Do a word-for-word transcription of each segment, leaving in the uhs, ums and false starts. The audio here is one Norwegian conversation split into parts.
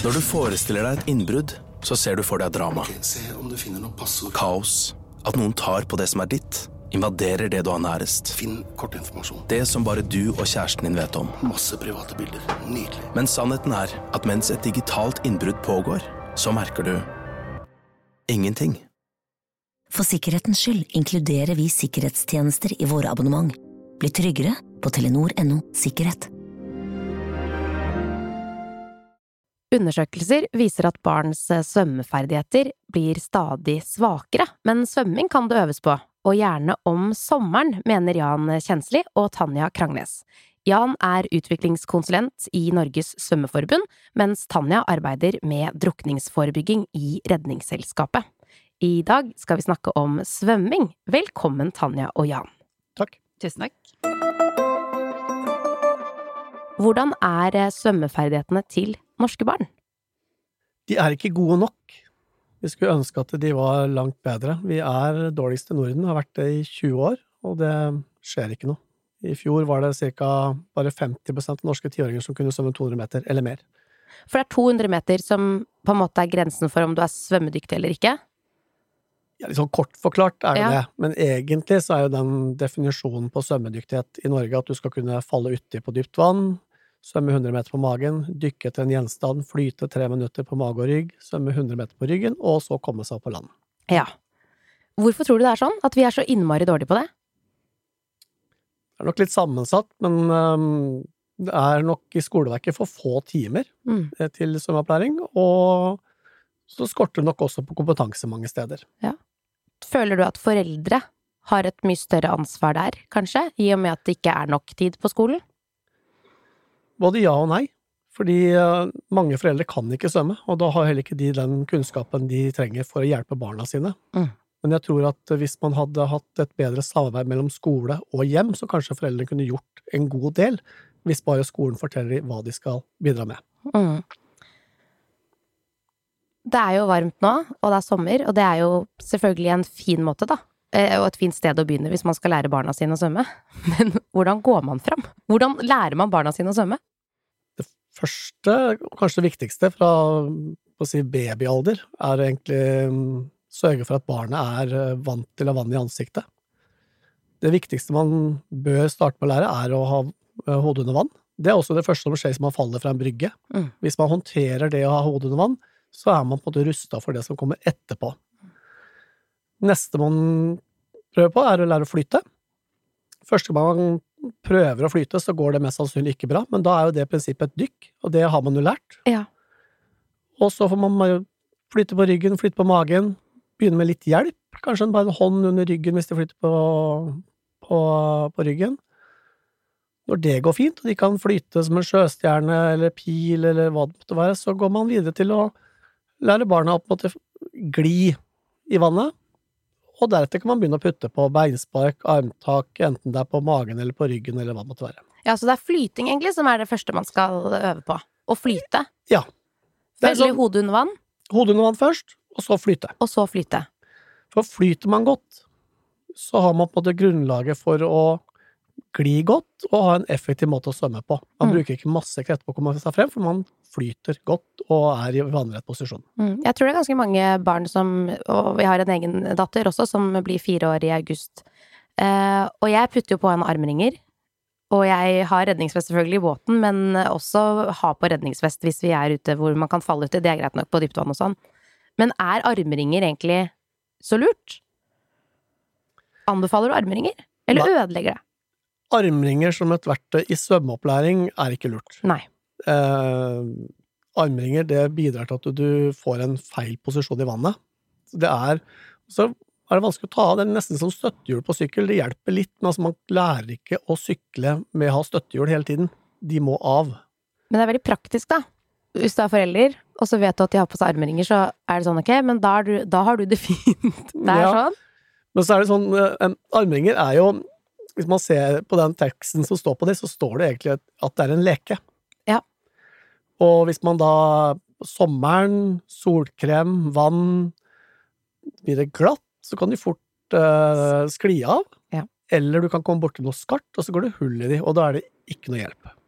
Når du forestiller deg et innbrudd, så ser du for deg drama. Ok, se om du finner noe passord. Kaos. At noen tar på det som er ditt. Invaderer det du har nærest. Finn kortinformasjon. Det som bare du og kjæresten din vet om. Masse private bilder. Nydelig. Men sannheten er at mens et digitalt innbrudd pågår, så merker du ingenting. For sikkerhetens skyld inkluderer vi sikkerhetstjenester i våre abonnement. Bli tryggere på telenor punktum no sikkerhet. Undersøkelser viser at barns svømmeferdigheter blir stadig svakere, men svømming kan det øves på, og gjerne om sommeren, mener Jan Kjensli og Tanja Krangnes. Jan er utviklingskonsulent i Norges Svømmeforbund, mens Tanja arbeider med drukningsforebygging i Redningsselskapet. I dag skal vi snakke om svømming. Velkommen, Tanja og Jan. Takk. Tusen takk. Hvordan er svømmeferdighetene til norske barn? De er ikke gode nok. Vi skulle ønske at de var langt bedre. Vi er dårligst i Norden, har vært det i tjue år, og det skjer ikke noe. I fjor var det cirka bare femti prosent norske tiåringer som kunne svømme to hundre meter eller mer. For det er to hundre meter som på en måte er grensen for om du er svømmedyktig eller ikke? Ja, litt sånn kort forklart er det Ja. det, men egentlig så er jo den definisjonen på svømmedyktighet i Norge at du skal kunne falle uti på dypt vann, svømme hundre meter på magen, dykke til en gjenstand, flyte tre minutter på mage og rygg, svømme hundre meter på ryggen, og så komme seg opp på land. Ja. Hvorfor tror du det er sånn? At vi er så innmari dårlige på det? Det er nok litt sammensatt, men um, det er nok i skoleverket for få timer Mm. eh, til svømmeopplæring, og så skorter det nok også på kompetanse mange steder. Føler du at foreldre har et mye større ansvar der, kanskje, i og med at det ikke er nok tid på skolen? Både ja og nei, fordi eh, mange foreldre kan ikke svømme, og da har heller ikke de den kunnskapen de trenger for å hjelpe barna sine. Mm. Men jeg tror at hvis man hadde hatt et bedre samarbeid mellom skole og hjem, så kanskje foreldrene kunne gjort en god del, hvis bare skolen forteller hva de skal bidra med. Mm. Det er jo varmt nå, og det er sommer, og det er jo selvfølgelig en fin måte da, eh, og et fint sted å begynne hvis man skal lære barna sine å svømme. Men hvordan går man fram? Hvordan lærer man barna sine å svømme? Det første, og kanskje det viktigste fra på å si babyalder, er egentlig mm, sørge for at barnet er eh, vant til å ha vann i ansiktet. Det viktigste man bør starte med å lære er å ha eh, hodet under vann. Det er også det første som skjer hvis man faller fra en brygge. Mm. Hvis man håndterer det å ha hodet under vann, så er man på en måte rustet for det som kommer etterpå. Neste man prøver på er å lære å flyte. Første gang man prøver å flyte, så går det mest sannsynlig ikke bra, men da er jo det prinsippet et dykk, og det har man jo lært. Ja. Og så får man flyte på ryggen, flyte på magen, begynne med litt hjelp, kanskje bare en hånd under ryggen hvis de flyter på, på, på ryggen. Når det går fint, og de kan flyte som en sjøstjerne eller pil eller hva det måtte være, så går man videre til å lære barna å på en måte gli i vannet, og deretter kan man begynne å putte på beinspark, armtak, enten det er på magen eller på ryggen eller hva det måtte være. Ja, så det er flyting egentlig som er det første man skal øve på. Å flyte. Ja. Det er Veldig sånn, hodet under vann, hodet under vann først, og så flyte. og så flyte. For flyter man godt, så har man på en måte grunnlaget for å gli godt og ha en effektiv måte å svømme på. Man Mm. bruker ikke masse krefter på å komme seg frem, for man flyter godt og er i vannrett posisjon. Mm. Jeg tror det er ganske mange barn som, og vi har en egen datter også, som blir fire år i august. Eh, og jeg putter jo på en armringer, og jeg har redningsvest selvfølgelig i båten, men også ha på redningsvest hvis vi er ute hvor man kan falle ute. Det er greit nok på dypt vann og sånn. Men er armringer egentlig så lurt? Anbefaler du armringer? Eller Nei. ødelegger det? Armringer som et verktøy i svømmeopplæring er ikke lurt. Nei. Eh, armringer, det bidrar til at du får en feil posisjon i vannet. Det er, så er det vanskelig å ta av, det er nesten som støttehjul på sykkel, det hjelper litt, men altså man lærer ikke å sykle med å ha støttehjul hele tiden. De må av. Men det er veldig praktisk da. Hvis du er forelder, og så vet du at de har på seg armringer, så er det sånn, ok, men da, er du, da har du det fint. Det er Ja. sånn. Men så er det sånn, eh, armringer er jo, hvis man ser på den teksten som står på det, så står det egentlig at det er en leke. Ja. Og hvis man da, sommeren, solkrem, vann, blir det glatt, så kan de fort eh, skli av. Ja. Eller du kan komme bort til noe skart, og så går det hull i de, og da er det ikke noe hjelp.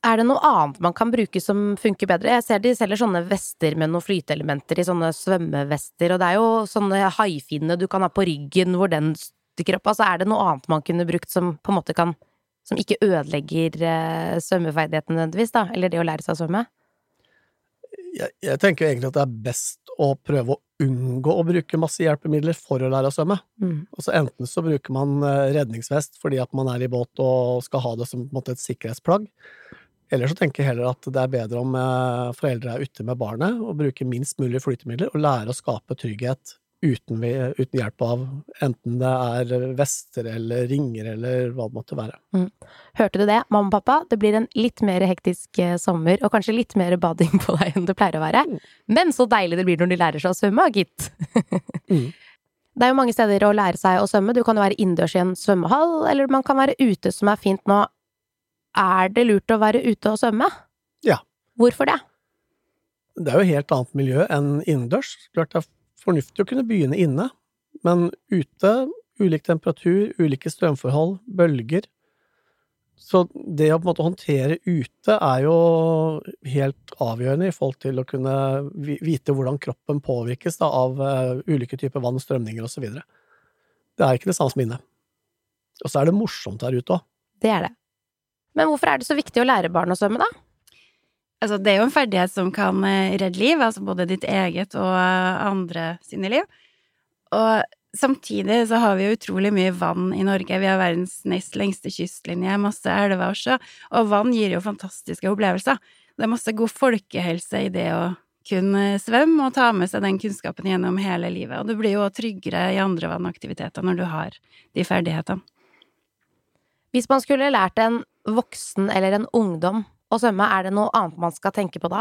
Er det noe annet man kan bruke som funker bedre? Jeg ser de selger sånne vester med noen flyteelementer i sånne svømmevester, og det er jo sånne haifinne du kan ha på ryggen hvor den stikker opp. Altså, er det noe annet man kunne brukt som på en måte kan, som ikke ødelegger eh, svømmeferdigheten nødvendigvis da, eller det å lære seg å svømme? Jeg, jeg tenker egentlig at det er best å prøve å unngå å bruke masse hjelpemidler for å lære å svømme. Mm. Altså enten så bruker man redningsvest fordi at man er i båt og skal ha det som på en måte et sikkerhetsplagg, eller så tenker jeg heller at det er bedre om foreldre er ute med barnet og bruker minst mulig flytemidler og lære å skape trygghet uten, uten hjelp av enten det er vester eller ringer eller hva det måtte være. Mm. Hørte du det, mamma og pappa? Det blir en litt mer hektisk sommer, og kanskje litt mer bading på deg enn det pleier å være. Mm. Men så deilig det blir når de lærer seg å svømme, gitt. mm. Det er jo mange steder å lære seg å svømme. Du kan jo være innendørs i en svømmehall, eller man kan være ute, som er fint nå. Er det lurt å være ute og svømme? Ja. Hvorfor det? Det er jo et helt annet miljø enn innendørs. Klart det er fornuftig å kunne begynne inne, men ute, ulik temperatur, ulike strømforhold, bølger. Så det å på en måte håndtere ute er jo helt avgjørende i forhold til å kunne vite hvordan kroppen påvirkes da, av uh, ulike typer vann, strømninger og så videre. Det er ikke det samme som inne. Og så er det morsomt der ute også. Det er det. Men hvorfor er det så viktig å lære barn å svømme da? Altså, det er jo en ferdighet som kan redde liv, altså både ditt eget og andre sine liv. Og samtidig så har vi jo utrolig mye vann i Norge. Vi har verdens nest lengste kystlinje, masse elver og sjø, og vann gir jo fantastiske opplevelser. Det er masse god folkehelse i det å kunne svømme og ta med seg den kunnskapen gjennom hele livet. Og du blir jo tryggere i andre vannaktiviteter når du har de ferdighetene. Hvis man skulle lært en voksen eller en ungdom å svømme, er det noe annet man skal tenke på da?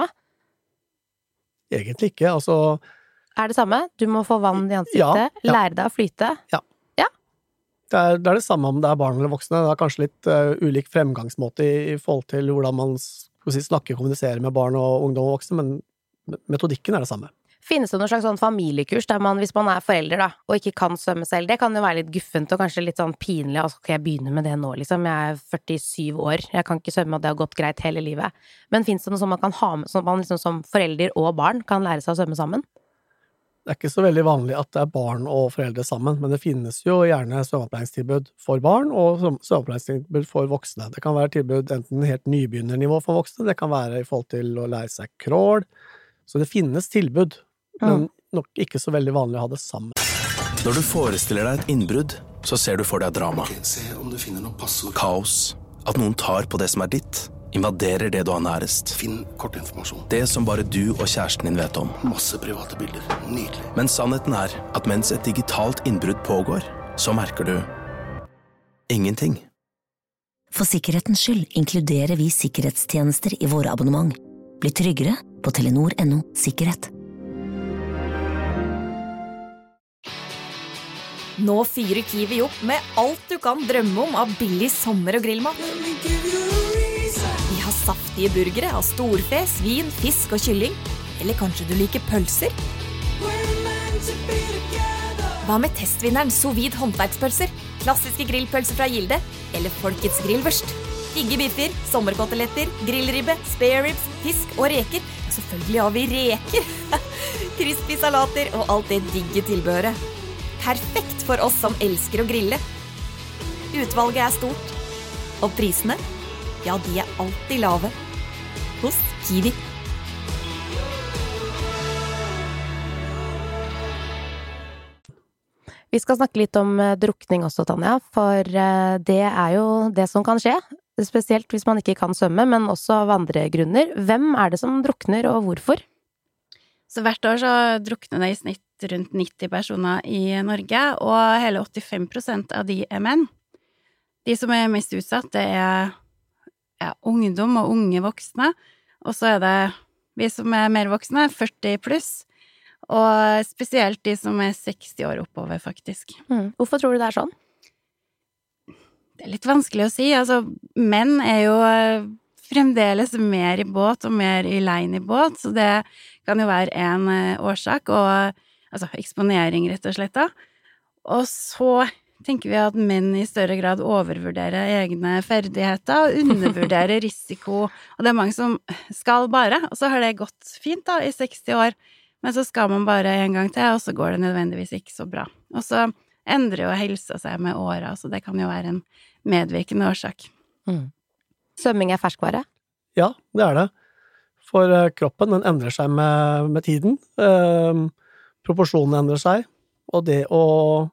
Egentlig ikke, altså... Er det samme? Du må få vann i ansiktet, ja, ja. lære deg å flyte? Ja. ja. Det, er, det er det samme om det er barn eller voksne. Det er kanskje litt uh, ulik fremgangsmåte i, i forhold til hvordan man skal si, snakker og kommuniserer med barn og ungdom og voksne, men metodikken er det samme. Finnes det noen slags sånn familiekurs der man, hvis man er forelder da, og ikke kan svømme selv, det kan jo være litt guffent og kanskje litt sånn pinlig, altså skal jeg begynne med det nå liksom, jeg er førtisju år, jeg kan ikke svømme og det har gått greit hele livet. Men finnes det noe som man kan ha med, sånn at man liksom som forelder og barn kan lære seg å svømme sammen? Det er ikke så veldig vanlig at det er barn og foreldre sammen, men det finnes jo gjerne svømmeopplæringstilbud for barn og svømmeopplæringstilbud for voksne. Det kan være tilbud enten helt nybegynnernivå for voksne, det kan være i forhold til å lære seg crawl, så det finnes tilbud. Men nok ikke så veldig vanlig å ha det sammen. Når du forestiller deg et innbrudd, så ser du for deg drama. Ok, se om du finner noe passord. Kaos. At noen tar på det som er ditt. Invaderer det du har nærest. Finn kortinformasjon. Det som bare du og kjæresten din vet om. Masse private bilder. Nydelig. Men sannheten er at mens et digitalt innbrudd pågår, så merker du ingenting. For sikkerhetens skyld inkluderer vi sikkerhetstjenester i våre abonnement. Bli tryggere på telenor punktum no sikkerhet. Nå fyrer Kiwi opp med alt du kan drømme om av billig sommer- og grillmat. Vi har saftige burgere av storfe, svin, fisk og kylling. Eller kanskje du liker pølser? Hva med testvinneren sous vide håndverkspølser? Klassiske grillpølser fra Gilde? Eller folkets grillvørst? Digge biffer, sommerkoteletter, grillribbe, spare ribs, fisk og reker. Selvfølgelig har vi reker. Crispy salater og alt det digge tilbehøret. Perfekt for oss som elsker å grille. Utvalget er stort, og prisene, ja, de er alltid lave. Hos Kiwi. Vi skal snakke litt om drukning også, Tanja, for det er jo det som kan skje, spesielt hvis man ikke kan svømme, men også av andre grunner. Hvem er det som drukner, og hvorfor? Så hvert år så drukner det i snitt rundt nitti personer i Norge, og hele åttifem prosent av de er menn. De som er mest utsatt, det er ja, ungdom og unge voksne, og så er det vi som er mer voksne, førti pluss, og spesielt de som er seksti år oppover, faktisk. Mm. Hvorfor tror du det er sånn? Det er litt vanskelig å si. Altså, menn er jo fremdeles mer i båt og mer i lein i båt, så det kan jo være en årsak, og altså eksponering rett og slett da. Og så tenker vi at menn i større grad overvurderer egne ferdigheter og undervurderer risiko, og det er mange som skal bare, og så har det gått fint da i seksti år, men så skal man bare en gang til, og så går det nødvendigvis ikke så bra. Og så endrer jo helsa seg med åra, så det kan jo være en medvirkende årsak. Mm. Svømming er ferskvare? Ja, det er det. For uh, kroppen, den endrer seg med, med tiden. Uh, proporsjonene endrer seg, og det å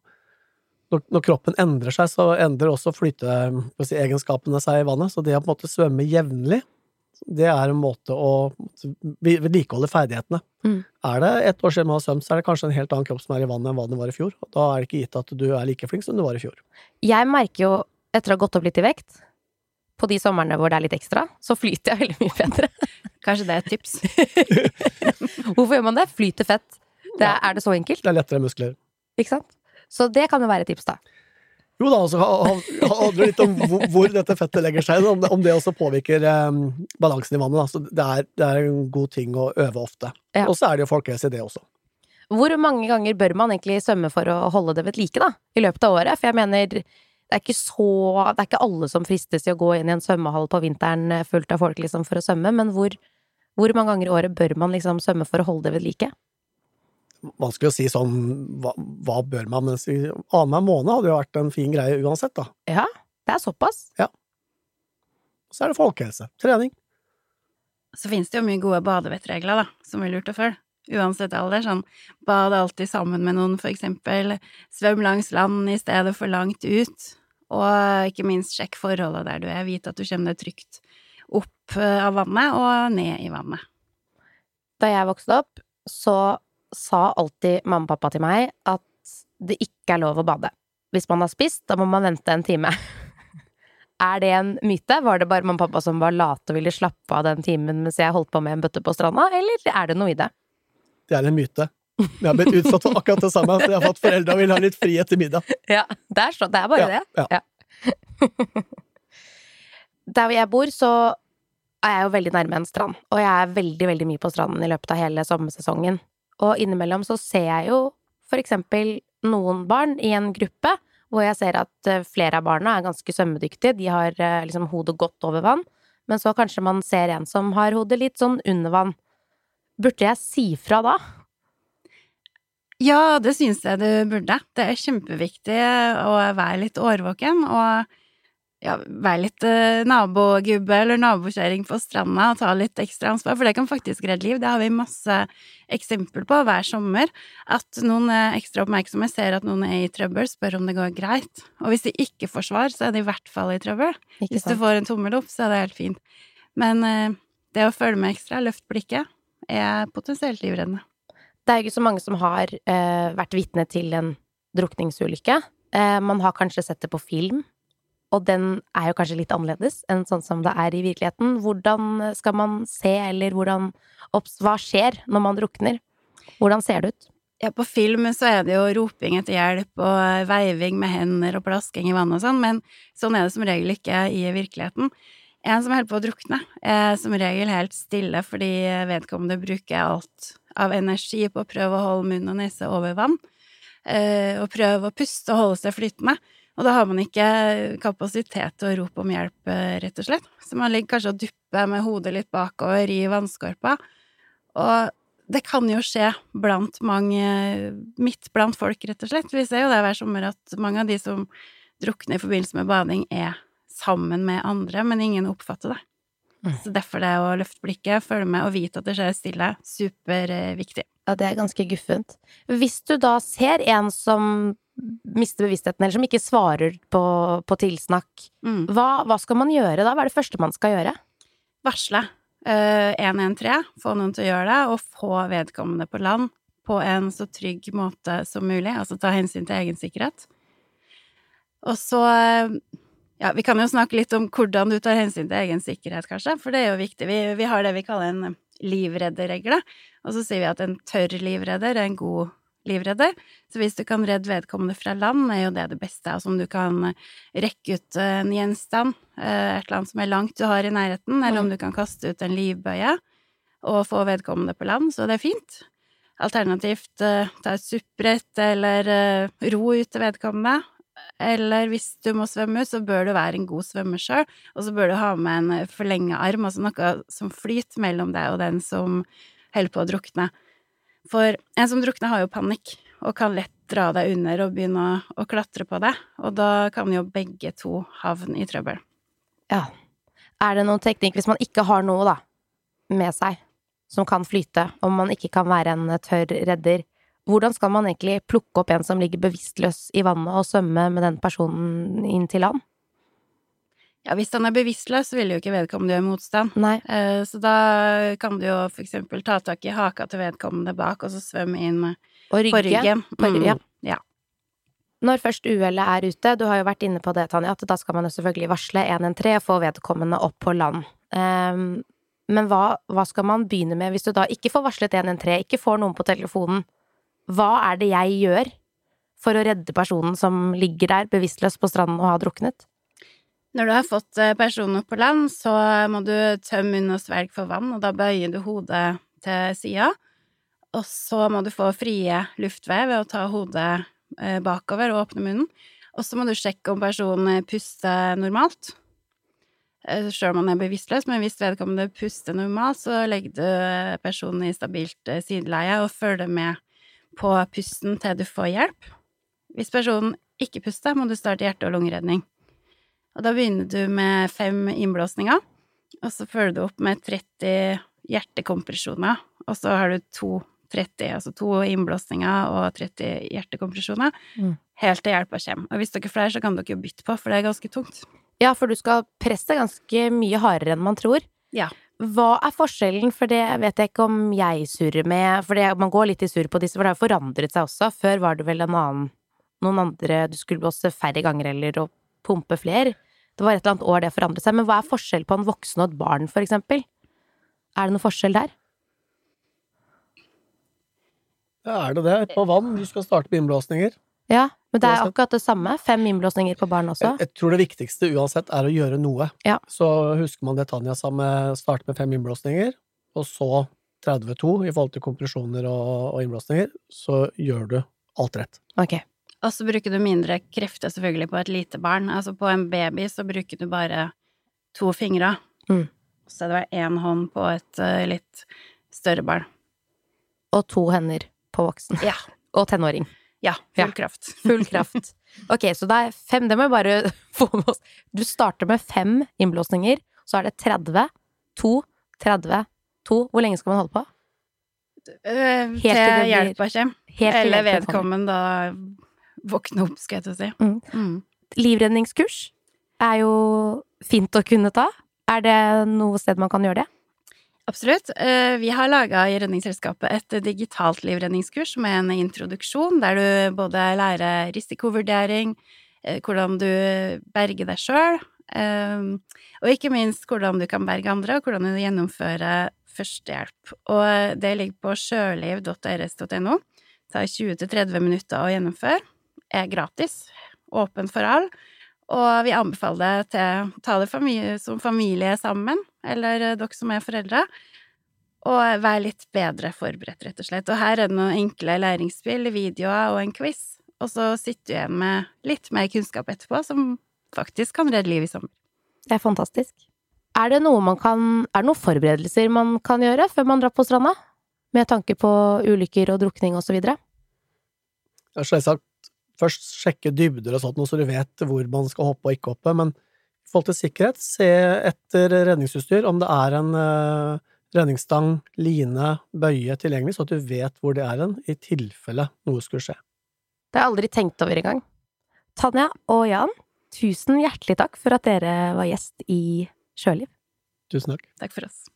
når, når kroppen endrer seg, så endrer også flyteegenskapene seg i vannet, så det å på en måte svømme jevnlig, det er en måte å vedlikeholde ferdighetene. Mm. Er det et år siden man har svømt, så er det kanskje en helt annen kropp som er i vannet enn hva den var i fjor, og da er det ikke gitt at du er like flink som du var i fjor. Jeg merker jo, etter å ha gått opp litt i vekt, på de sommerene hvor det er litt ekstra, så flyter jeg veldig mye bedre. Kanskje det er et tips. Hvorfor gjør man det? Flyter fett. Det er, er det så enkelt? Det er lettere muskler. Ikke sant? Så det kan jo være et tips da. Jo da, så handler det litt om hvor, hvor dette fettet legger seg, om det, om det også påvirker um, balansen i vannet. Da. Så det er, det er en god ting å øve ofte. Ja. Og så er det jo folkehelse i det også. Hvor mange ganger bør man egentlig svømme for å holde det ved like da, i løpet av året? For jeg mener, det er ikke så, det er ikke alle som fristes til å gå inn i en svømmehall på vinteren fullt av folk liksom for å svømme, men hvor, hvor mange ganger i året bør man liksom svømme for å holde det ved like? Man skulle jo si sånn, hva, hva bør man, mens i annenhver måned hadde jo vært en fin greie uansett da. Ja, det er såpass. Ja. Så er det folkehelse, trening. Så finnes det jo mye gode badevettregler da, som er lurt å følge. Uansett alder, sånn, bad alltid sammen med noen, for eksempel, svøm langs land i stedet for langt ut, og ikke minst sjekk forholdet der du er, vite at du kommer deg trygt opp av vannet og ned i vannet. Da jeg vokste opp, så sa alltid mamma og pappa til meg at det ikke er lov å bade. Hvis man har spist, da må man vente en time. Er det en myte? Var det bare mamma og pappa som var late og ville slappe av den timen mens jeg holdt på med en bøtte på stranda, eller er det noe i det? Det er en myte. Jeg har blitt utsatt for akkurat det samme, for jeg har fått foreldre og vil ha litt frihet til middag. Ja, det er, så, det er bare ja, det. Ja. Ja. Der hvor jeg bor, så er jeg jo veldig nærme en strand, og jeg er veldig, veldig mye på stranden i løpet av hele sommersesongen. Og innimellom så ser jeg jo for eksempel noen barn i en gruppe, hvor jeg ser at flere av barna er ganske svømmedyktige, de har liksom hodet godt over vann, men så kanskje man ser en som har hodet litt sånn under vann. Burde jeg si fra da? Ja, det synes jeg du burde. Det er kjempeviktig å være litt årvåken, og ja, være litt eh, nabogubbe eller nabokjæring på stranda og ta litt ekstra ansvar, for det kan faktisk redde liv. Det har vi masse eksempel på hver sommer, at noen er ekstra oppmerksomme, ser at noen er i trøbbel, spør om det går greit. Og hvis de ikke får svar, så er de i hvert fall i trøbbel. Ikke hvis sant? du får en tommel opp, så er det helt fint. Men eh, det å følge med ekstra, løft blikket, er potensielt livreddende. Det er jo ikke så mange som har eh, vært vitne til en drukningsulykke. Eh, man har kanskje sett det på film, og den er jo kanskje litt annerledes enn sånn som det er i virkeligheten. Hvordan skal man se, eller hvordan, hva skjer når man drukner? Hvordan ser det ut? Ja, på film så er det jo roping etter hjelp og veiving med hender og plasking i vann og sånn, men sånn er det som regel ikke i virkeligheten. En som holder på å drukne er som regel helt stille, fordi vedkommende bruker alt av energi på å prøve å holde munn og nese over vann, og prøve å puste og holde seg flytende. Og da har man ikke kapasitet til å rope om hjelp, rett og slett. Så man ligger kanskje og dupper med hodet litt bakover i vannskorpa. Og det kan jo skje blant mange, midt blant folk, rett og slett. Vi ser jo det hver sommer at mange av de som drukner i forbindelse med bading er sammen med andre, men ingen oppfatter det. Mm. Så derfor det å løfte blikket, følge med og vite at det skjer stille, superviktig. Ja, det er ganske guffent. Hvis du da ser en som mister bevisstheten, eller som ikke svarer på, på tilsnakk, mm. hva, hva skal man gjøre da? Hva er det første man skal gjøre? Varsle. Uh, en en tre, få noen til å gjøre det, og få vedkommende på land på en så trygg måte som mulig, altså ta hensyn til egen sikkerhet. Og så, ja, vi kan jo snakke litt om hvordan du tar hensyn til egen sikkerhet, kanskje, for det er jo viktig. Vi, vi har det vi kaller en livredderregle, og så sier vi at en tørr livredder er en god livredder. Så hvis du kan redde vedkommende fra land, er jo det det beste. Altså om du kan rekke ut en gjenstand, et eller annet som er langt du har i nærheten, eller om du kan kaste ut en livbøye og få vedkommende på land, så det er fint. Alternativt ta et suppbrett eller ro ut til vedkommende, eller hvis du må svømme ut, så bør du være en god svømmer selv, og så bør du ha med en forlenget arm, altså noe som flyter mellom deg og den som holder på å drukne. For en som drukner har jo panikk, og kan lett dra deg under og begynne å, å klatre på deg, og da kan jo begge to havne i trøbbel. Ja. Er det noen teknikk, hvis man ikke har noe da, med seg, som kan flyte, om man ikke kan være en tørr redder, hvordan skal man egentlig plukke opp en som ligger bevisstløs i vannet og svømme med den personen inn til land? Ja, hvis han er bevisstløs, så vil jo ikke vedkommende gjøre motstand. Nei. Eh, så da kan du jo for eksempel ta tak i haka til vedkommende bak, og så svømme inn Og rygge. på ryggen. På ryggen, ja. Mm, ja. Når først uhellet er ute, du har jo vært inne på det, Tanja, at da skal man jo selvfølgelig varsle en en tre og få vedkommende opp på land. Um, men hva, hva skal man begynne med hvis du da ikke får varslet en en tre, ikke får noen på telefonen? Hva er det jeg gjør for å redde personen som ligger der bevisstløs på stranden og har druknet? Når du har fått personen opp på land, så må du tømme munn og svelge for vann, og da bøyer du hodet til siden. Og så må du få frie luftvei ved å ta hodet bakover og åpne munnen. Og så må du sjekke om personen puster normalt. Selv om man er bevisstløs, men hvis vedkommende puster normalt, så legger du personen i stabilt sideleie og følger med på pusten til du får hjelp. Hvis personen ikke puster, må du starte hjerte- og lungeredning. Og da begynner du med fem innblåsninger, og så følger du opp med tretti hjertekompresjoner, og så har du to tretti, altså to innblåsninger og tretti hjertekompresjoner, mm. helt til hjelpa kommer. Og hvis dere er flere, så kan dere bytte på, for det er ganske tungt. Ja, for du skal presse ganske mye hardere enn man tror. Ja. Hva er forskjellen, for det vet jeg ikke om jeg surrer med, for det, man går litt i surr på disse, for det har jo forandret seg også. Før var det vel en annen, noen andre, du skulle blåse færre ganger eller å pumpe flere. Det var et eller annet år det forandret seg, men hva er forskjell på en voksen og et barn, for eksempel? Er det noen forskjell der? Ja, er det det? På vann, du skal starte med innblåsninger. Ja, men det er akkurat det samme. Fem innblåsninger på barn også. Jeg, jeg tror det viktigste uansett er å gjøre noe. Ja. Så husker man det Tanja sa med starte med fem innblåsninger, og så tretti to i forhold til kompresjoner og, og innblåsninger, så gjør du alt rett. Ok. Og så bruker du mindre krefter selvfølgelig på et lite barn. Altså på en baby så bruker du bare to fingre. Mm. Så det var en hånd på et uh, litt større barn. Og to hender på voksen. Ja. Og tenåring. Ja, full ja. kraft. Full kraft. Ok, så det er fem, det må jeg bare få med oss. Du starter med fem innblåsninger, så er det tretti, to, tretti, to. Hvor lenge skal man holde på? Uh, til blir... hjelpa kommer. Eller vedkommende da våkne opp, skal jeg til å si. Mm. Mm. Livredningskurs er jo fint å kunne ta. Er det noe sted man kan gjøre det? Absolutt. Vi har laget i Redningsselskapet et digitalt livredningskurs med en introduksjon, der du både lærer risikovurdering, hvordan du berger deg selv, og ikke minst hvordan du kan berge andre, og hvordan du gjennomfører førstehjelp. Og det ligger på sjøliv punktum r s punktum n o. Det tar tjue til tretti minutter å gjennomføre. Er gratis, åpen for all, og vi anbefaler det til å ta det familie, som familie sammen, eller dere som er foreldre, og være litt bedre forberedt, rett og slett. Og her er det noen enkle læringsspill, videoer og en quiz, og så sitter du igjen med litt mer kunnskap etterpå, som faktisk kan redde liv i sommer. Det er fantastisk. Er det noe man kan, er det noen forberedelser man kan gjøre før man drar på stranda? Med tanke på ulykker og drukning og så videre? Jeg har selvsagt først sjekke dybder og sånt, så du vet hvor man skal hoppe og ikke hoppe, men i forhold til sikkerhet, se etter redningsutstyr, om det er en uh, redningsstang, line, bøye tilgjengelig, så at du vet hvor det er en, i tilfelle noe skulle skje. Det har jeg aldri tenkt over i gang. Tanja og Jan, tusen hjertelig takk for at dere var gjest i Sjøliv. Tusen takk. Takk for oss.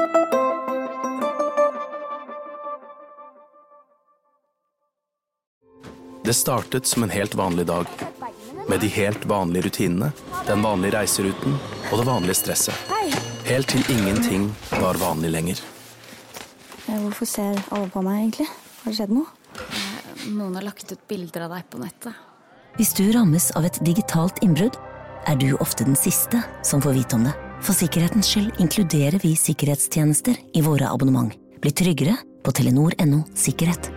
Det startet som en helt vanlig dag, med de helt vanlige rutinene, den vanlige reiseruten og det vanlige stresset. Helt til ingenting var vanlig lenger. Hvorfor ser alle på meg egentlig? Har det skjedd noe? Noen har lagt ut bilder av deg på nettet. Hvis du rammes av et digitalt innbrudd, er du ofte den siste som får vite om det. For sikkerhetens skyld inkluderer vi sikkerhetstjenester i våre abonnement. Bli tryggere på telenor punktum no sikkerhet.